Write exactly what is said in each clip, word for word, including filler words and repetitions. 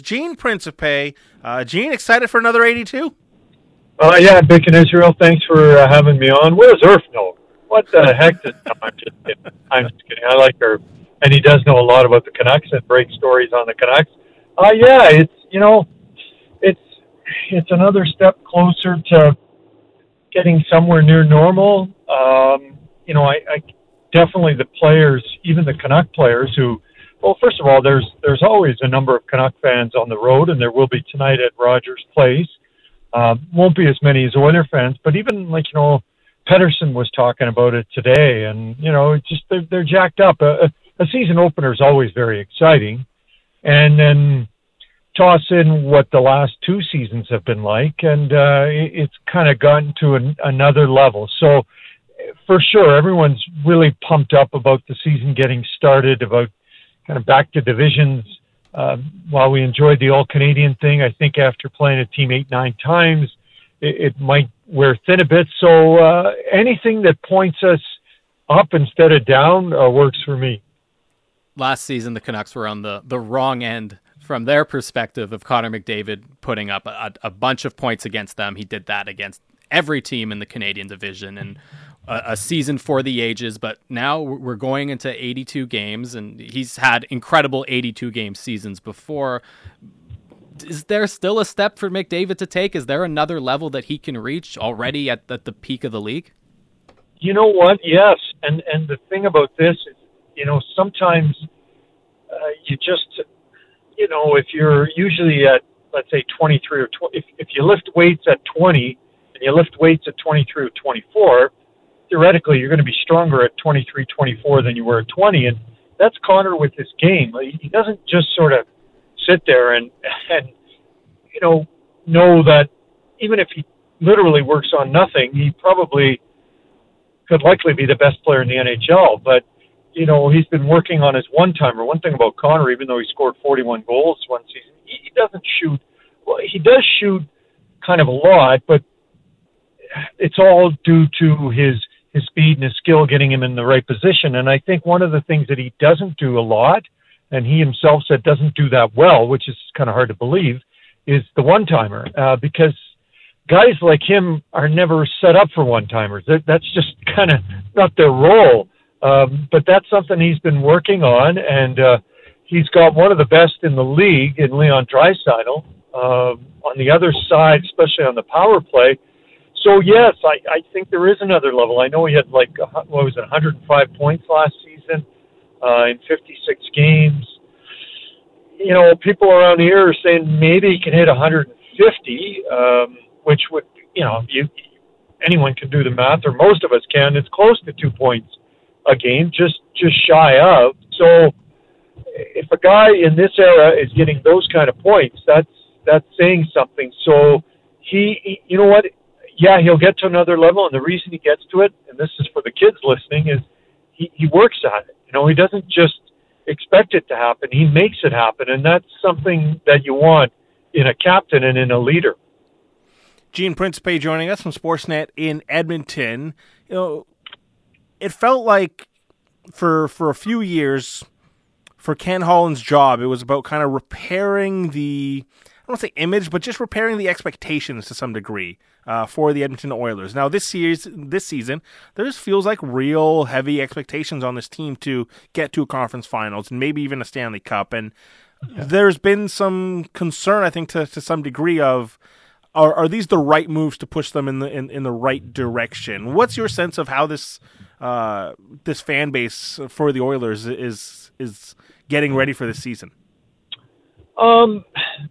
Gene Principe. Uh, Gene, excited for another eighty-two? Uh, yeah, Vic and Israel, thanks for uh, having me on. Where's Irf know? What the heck? Does, no, I'm just kidding. I'm just kidding. I like Irf, and he does know a lot about the Canucks and breaks stories on the Canucks. Uh, yeah, it's, you know, it's it's another step closer to getting somewhere near normal. Um, you know, I, I definitely the players, even the Canuck players who, well, first of all, there's there's always a number of Canuck fans on the road, and there will be tonight at Rogers Place. Um, won't be as many as Oiler fans, but even like, you know, Pettersson was talking about it today, and, you know, it's just they're, they're jacked up. A, a season opener is always very exciting, and then toss in what the last two seasons have been like, and uh, it, it's kind of gotten to an, another level. So for sure, everyone's really pumped up about the season getting started, about kind of back to divisions. Uh, while we enjoyed the All-Canadian thing, I think after playing a team eight, nine times, it, it might wear thin a bit. So uh, anything that points us up instead of down uh, works for me. Last season, the Canucks were on the, the wrong end from their perspective of Connor McDavid putting up a, a bunch of points against them. He did that against every team in the Canadian division, and a, a season for the ages. But now we're going into eighty-two games, and he's had incredible eighty-two game seasons before. Is there still a step for McDavid to take? Is there another level that he can reach already at, at the peak of the league? You know what? Yes. And, and the thing about this is, you know, sometimes uh, you just, you know, if you're usually at, let's say, twenty-three or twenty, if, if you lift weights at twenty and you lift weights at twenty-three or twenty-four, theoretically you're going to be stronger at twenty-three, twenty-four than you were at twenty. And that's Connor with his game. He doesn't just sort of sit there and, and, you know, know that even if he literally works on nothing, he probably could likely be the best player in the N H L. But, you know, he's been working on his one-timer. One thing about Connor, even though he scored forty-one goals one season, he doesn't shoot. Well, he does shoot kind of a lot, but it's all due to his his speed and his skill getting him in the right position. And I think one of the things that he doesn't do a lot, and he himself said doesn't do that well, which is kind of hard to believe, is the one-timer, uh, because guys like him are never set up for one-timers. That, that's just kind of not their role. Um, but that's something he's been working on, and uh, he's got one of the best in the league in Leon Draisaitl. Uh, on the other side, especially on the power play. So, yes, I, I think there is another level. I know he had, like, what was it, one hundred five points last season uh, in fifty-six games. You know, people around here are saying maybe he can hit one hundred fifty, um, which would, you know, you, anyone can do the math, or most of us can. It's close to two points a game, just just shy of. So if a guy in this era is getting those kind of points, that's that's saying something. So he, he you know what, yeah, he'll get to another level, and the reason he gets to it, and this is for the kids listening, is he, he works at it. You know, he doesn't just expect it to happen, he makes it happen, and that's something that you want in a captain and in a leader. Gene Principe joining us from Sportsnet in Edmonton. You know, it felt like for for a few years, for Ken Holland's job, it was about kind of repairing the, I don't want to say image, but just repairing the expectations to some degree uh, for the Edmonton Oilers. Now, this year's, this season, there just feels like real heavy expectations on this team to get to a conference finals and maybe even a Stanley Cup. And yeah. There's been some concern, I think, to, to some degree of, are, are these the right moves to push them in the in, in the right direction? What's your sense of how this uh, this fan base for the Oilers is is getting ready for this season? Um,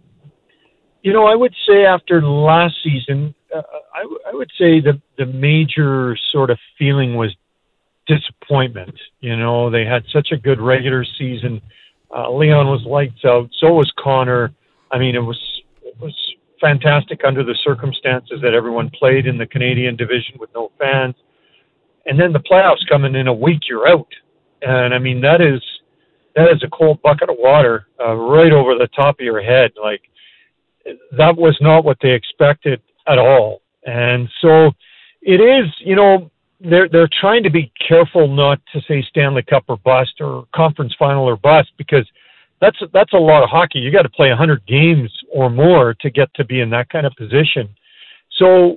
you know, I would say after last season, uh, I, w- I would say the the major sort of feeling was disappointment. You know, they had such a good regular season. Uh, Leon was lights out. So was Connor. I mean, it was it was fantastic under the circumstances that everyone played in the Canadian division with no fans. And then the playoffs coming in a week, you're out. And I mean, that is that is a cold bucket of water uh, right over the top of your head. Like, that was not what they expected at all. And so it is, you know, they're they're trying to be careful not to say Stanley Cup or bust or conference final or bust, because that's that's a lot of hockey. You got to play one hundred games or more to get to be in that kind of position. So,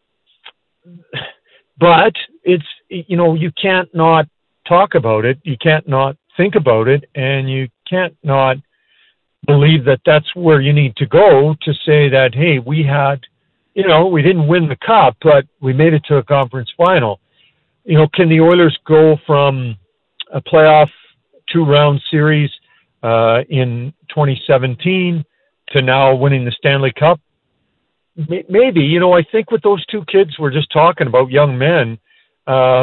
but it's, you know, you can't not talk about it. You can't not think about it, and you can't not believe that that's where you need to go to say that, hey, we had, you know, we didn't win the cup, but we made it to a conference final. You know, can the Oilers go from a playoff two-round series uh, in twenty seventeen to now winning the Stanley Cup? Maybe. You know, I think with those two kids we're just talking about, young men, uh,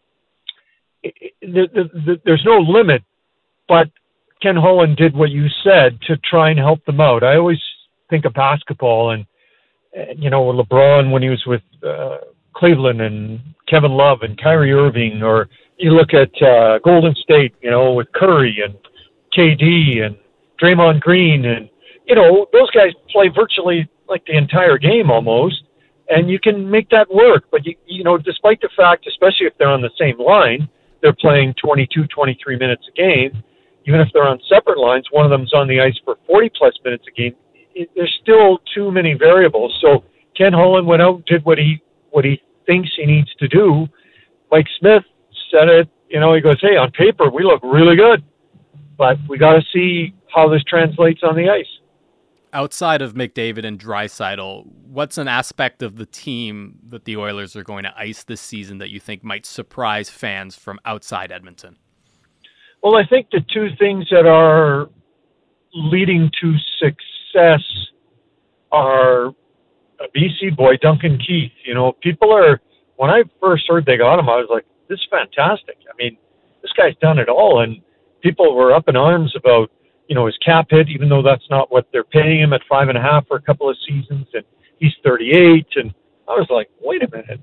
the, the, the, there's no limit, but Ken Holland did what you said to try and help them out. I always think of basketball and, and you know, LeBron when he was with uh, Cleveland, and Kevin Love and Kyrie Irving, or you look at uh, Golden State, you know, with Curry and K D and Draymond Green, and, you know, those guys play virtually like the entire game almost, and you can make that work. But, you, you know, despite the fact, especially if they're on the same line, they're playing twenty-two, twenty-three minutes a game. Even if they're on separate lines, one of them's on the ice for forty-plus minutes a game. It, there's still too many variables. So Ken Holland went out and did what he what he thinks he needs to do. Mike Smith said it, you know, he goes, hey, on paper, we look really good, but we got to see how this translates on the ice. Outside of McDavid and Draisaitl, what's an aspect of the team that the Oilers are going to ice this season that you think might surprise fans from outside Edmonton? Well, I think the two things that are leading to success are a B C boy, Duncan Keith. You know, people are, when I first heard they got him, I was like, this is fantastic. I mean, this guy's done it all. And people were up in arms about, you know, his cap hit, even though that's not what they're paying him at five and a half for a couple of seasons. And he's thirty-eight. And I was like, wait a minute.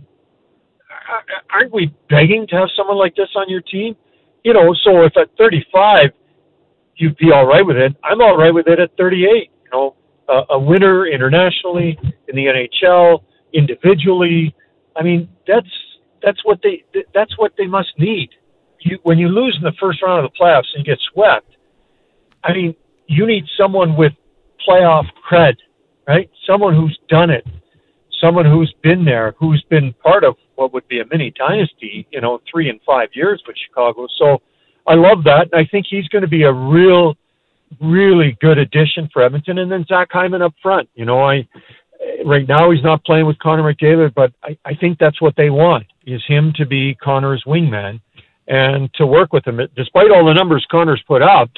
Aren't we begging to have someone like this on your team? You know, so if at thirty-five, you'd be all right with it, I'm all right with it at thirty-eight. You know, uh, a winner internationally, in the N H L, individually. I mean, that's that's what they that's what they must need. You, when you lose in the first round of the playoffs and you get swept, I mean, you need someone with playoff cred, right? Someone who's done it, someone who's been there, who's been part of what would be a mini dynasty, you know, three and five years with Chicago. So I love that. And I think he's going to be a real, really good addition for Edmonton. And then Zach Hyman up front. You know, I right now he's not playing with Connor McDavid, but I, I think that's what they want, is him to be Connor's wingman and to work with him. Despite all the numbers Connor's put up,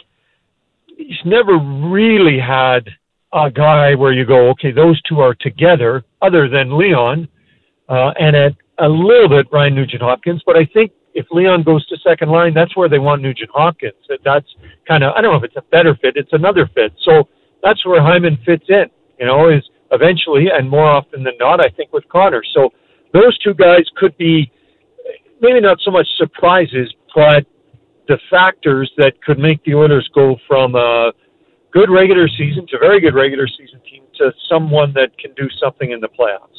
he's never really had a guy where you go, okay, those two are together, other than Leon, uh, and at a little bit Ryan Nugent-Hopkins. But I think if Leon goes to second line, that's where they want Nugent-Hopkins. That's kind of, I don't know if it's a better fit, it's another fit. So that's where Hyman fits in, you know, is eventually, and more often than not, I think, with Connor. So those two guys could be maybe not so much surprises, but the factors that could make the Oilers go from a good regular season to a very good regular season team to someone that can do something in the playoffs.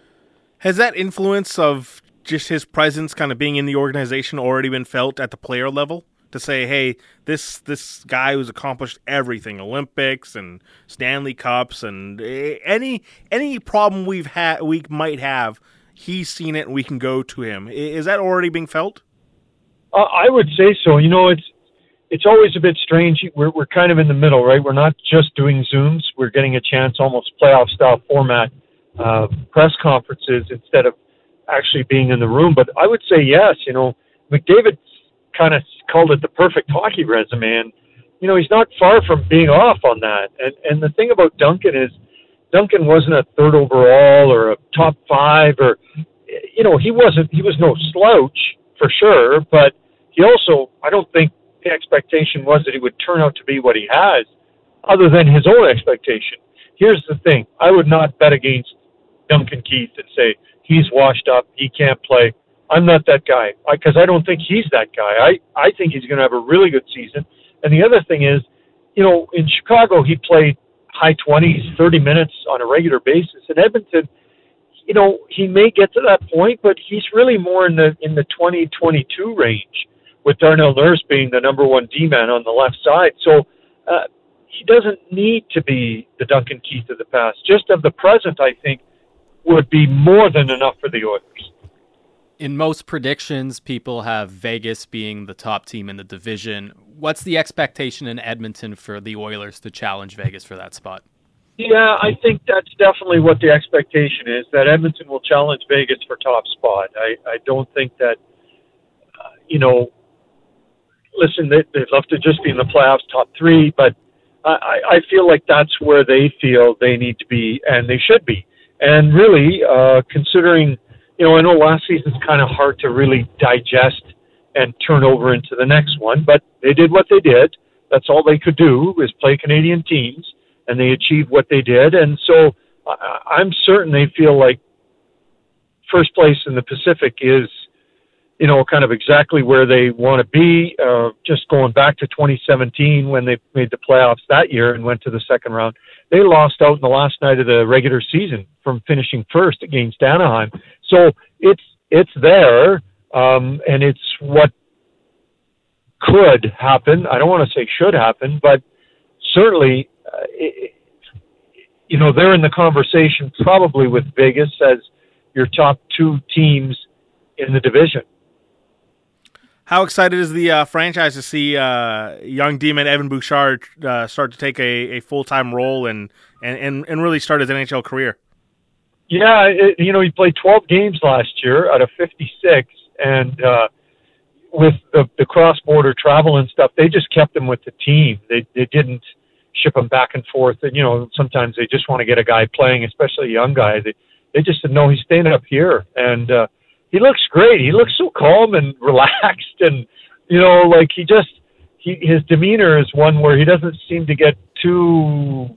Has that influence of just his presence kind of being in the organization already been felt at the player level? To say, hey, this this guy who's accomplished everything, Olympics and Stanley Cups, and any any problem we've had we might have, he's seen it and we can go to him. Is that already being felt? Uh, I would say so. You know, it's it's always a bit strange. We're we're kind of in the middle, right? We're not just doing Zooms. We're getting a chance, almost playoff style format, uh, press conferences instead of actually being in the room. But I would say yes. You know, McDavid kind of called it the perfect hockey resume, and you know, he's not far from being off on that. And and the thing about Duncan is, Duncan wasn't a third overall or a top five, or you know, he wasn't. He was no slouch for sure, but he also, I don't think the expectation was that he would turn out to be what he has, other than his own expectation. Here's the thing: I would not bet against Duncan Keith and say he's washed up, he can't play. I'm not that guy, because I, I don't think he's that guy. I, I think he's going to have a really good season. And the other thing is, you know, in Chicago, he played high twenties, thirty minutes on a regular basis. In Edmonton, you know, he may get to that point, but he's really more in the in the twenty, twenty-two range, with Darnell Nurse being the number one D-man on the left side. So uh, he doesn't need to be the Duncan Keith of the past. Just of the present, I think, would be more than enough for the Oilers. In most predictions, people have Vegas being the top team in the division. What's the expectation in Edmonton for the Oilers to challenge Vegas for that spot? Yeah, I think that's definitely what the expectation is, that Edmonton will challenge Vegas for top spot. I, I don't think that, uh, you know, listen, they, they'd love to just be in the playoffs, top three, but I, I feel like that's where they feel they need to be, and they should be. And really, uh, considering, you know, I know last season's kind of hard to really digest and turn over into the next one, but they did what they did. That's all they could do, is play Canadian teams, and they achieved what they did. And so I, I'm certain they feel like first place in the Pacific is, you know, kind of exactly where they want to be. Uh, just going back to twenty seventeen when they made the playoffs that year and went to the second round, they lost out in the last night of the regular season from finishing first against Anaheim. So it's it's there, um, and it's what could happen. I don't want to say should happen, but certainly, uh, it, you know, they're in the conversation probably with Vegas as your top two teams in the division. How excited is the uh, franchise to see uh, young demon Evan Bouchard uh, start to take a, a full-time role and, and, and really start his N H L career? Yeah, it, you know, he played twelve games last year out of fifty-six, and uh, with the, the cross-border travel and stuff, they just kept him with the team. They they didn't ship him back and forth, and, you know, sometimes they just want to get a guy playing, especially a young guy. They, they just said, no, he's staying up here, and uh, he looks great. He looks so calm and relaxed, and, you know, like he just, he, his demeanor is one where he doesn't seem to get too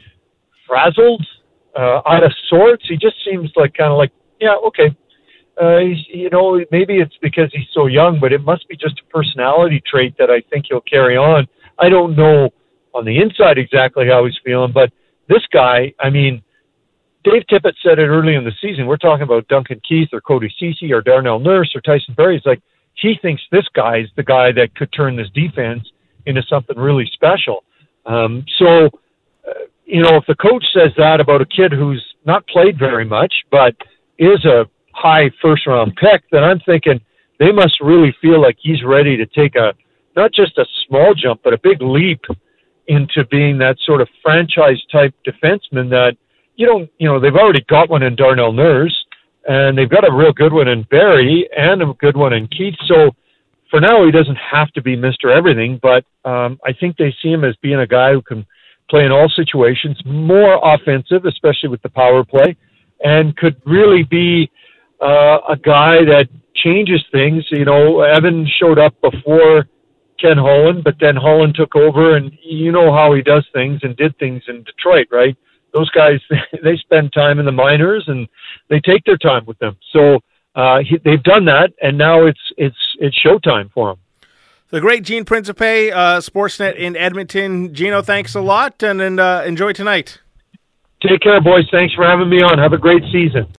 frazzled, uh, out of sorts. He just seems like kind of like, yeah, okay. Uh, he's, you know, maybe it's because he's so young, but it must be just a personality trait that I think he'll carry on. I don't know on the inside exactly how he's feeling, but this guy, I mean, Dave Tippett said it early in the season. We're talking about Duncan Keith or Cody Ceci or Darnell Nurse or Tyson Barrie. He's like, he thinks this guy is the guy that could turn this defense into something really special. Um, so, uh, you know, if the coach says that about a kid who's not played very much, but is a high first round pick, then I'm thinking they must really feel like he's ready to take a, not just a small jump, but a big leap into being that sort of franchise type defenseman that, you don't, you know, they've already got one in Darnell Nurse, and they've got a real good one in Barrie and a good one in Keith. So for now, he doesn't have to be Mister Everything, but um, I think they see him as being a guy who can play in all situations, more offensive, especially with the power play, and could really be uh, a guy that changes things. You know, Evan showed up before Ken Holland, but then Holland took over, and you know how he does things and did things in Detroit, right? Those guys, they spend time in the minors and they take their time with them. So uh, he, they've done that, and now it's it's it's showtime for them. The great Gene Principe, uh, Sportsnet in Edmonton. Gino, thanks a lot, and, and uh, enjoy tonight. Take care, boys. Thanks for having me on. Have a great season.